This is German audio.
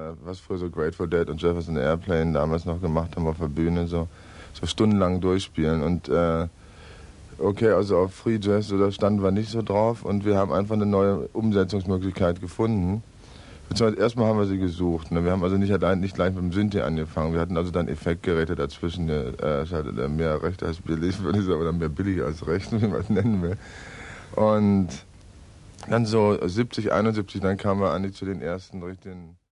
was früher so Grateful Dead und Jefferson Airplane damals noch gemacht haben auf der Bühne, so stundenlang durchspielen. Und okay, also auf Free Jazz, da standen wir nicht so drauf und wir haben einfach eine neue Umsetzungsmöglichkeit gefunden. Beziehungsweise erstmal haben wir sie gesucht. Ne? Wir haben also nicht gleich mit dem Synthi angefangen. Wir hatten also dann Effektgeräte dazwischen, mehr recht als billig, würde ich sagen, oder mehr billig als recht, wie man es nennen will. Und dann so 70, 71, dann kamen wir eigentlich zu den ersten richtigen